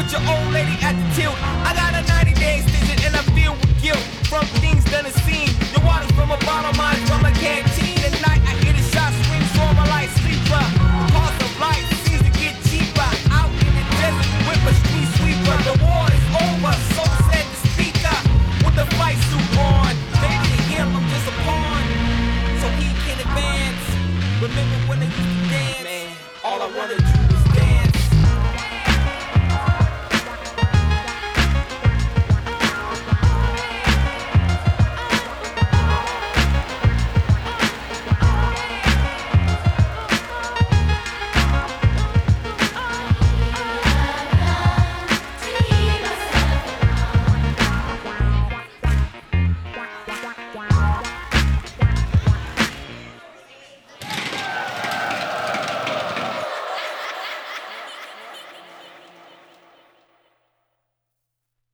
with your old lady at the tilt. I got a 90-day extension and I feel with guilt from things done and seen. Your water's from a bottle, mine from a canteen. At night I hear the shots ring, so I'm a light sleeper. The cost of life seems to get cheaper. Out in the desert with a street sweeper. The war is over, so said the speaker with the fight suit on. Maybe to him I'm just a pawn, so he can advance. Remember when they used to dance? Man, all I wanna do